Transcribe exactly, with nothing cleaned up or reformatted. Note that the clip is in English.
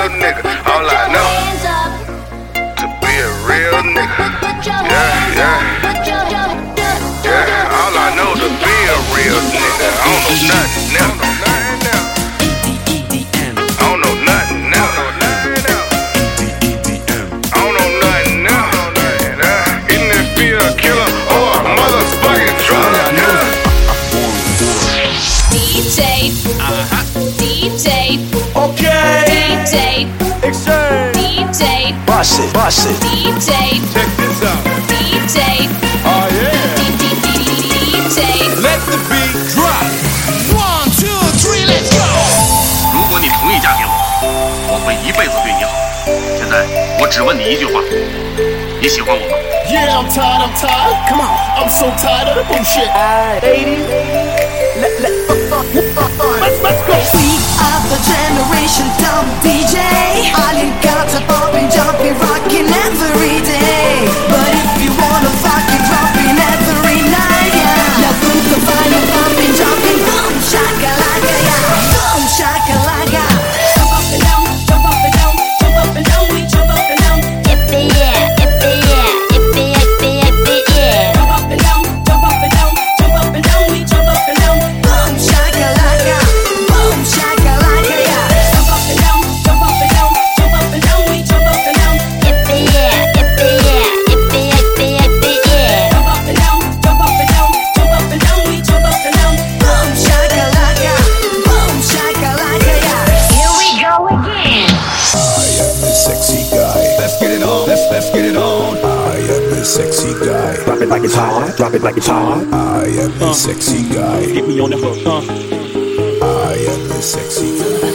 real nigga. All I know to be a real nigga. Yeah, yeah. Yeah, all I know to be a real nigga. I don't know nothing now. I don't know nothing now. I don't know nothing now. Isn't this be a killer or a motherfucking drug? D J, uh-huh. D J, okay, D J, exchange, D J, bust it, bust it, D J, check this out, D J, oh yeah, D D D D J, let the beat drop, one two three let's go。 如果你同意嫁给我，我会一辈子对你好。现在我只问你一句话，你喜欢我吗？ Yeah, I'm tired, I'm tired. Come on, I'm so tired of the bullshit. Ladies, let, let, uh, uh, uh, uh, let's, let's go. We are the generation dumb D J. All you got to poppin', jumpin', rockin' every day. But if you wanna fucking droppin' every night, yeah. Nothing to find you poppin', jumpin', boom shakalaka, yeah. Boom shakalaka. jump up and down, jump up and down, jump up and down, we jump up and down. Yippee yeah, yippee yeah, yippee yippee yippee yeah. Jump up and down, jump up and down, jump up and down, we jump up and down. Boom shakalaka, boom shakalaka, yeah. Jump up and down, jump up and down, jump up and down, we jump up and down. Yippee yeah, yippee yeah, yippee yippee yippee yeah. Jump up and down, jump up and down, jump up and down, we jump up and down. Boom shakalaka, boom shakalaka, yeah. Here we go again. I am the sexy guy. Let's get it on, let's, let's get it on. I am the sexy guy. Drop it like it's hot, drop it like it's hot. I am the sexy guy. Hit me on the hook, huh? I am the sexy guy.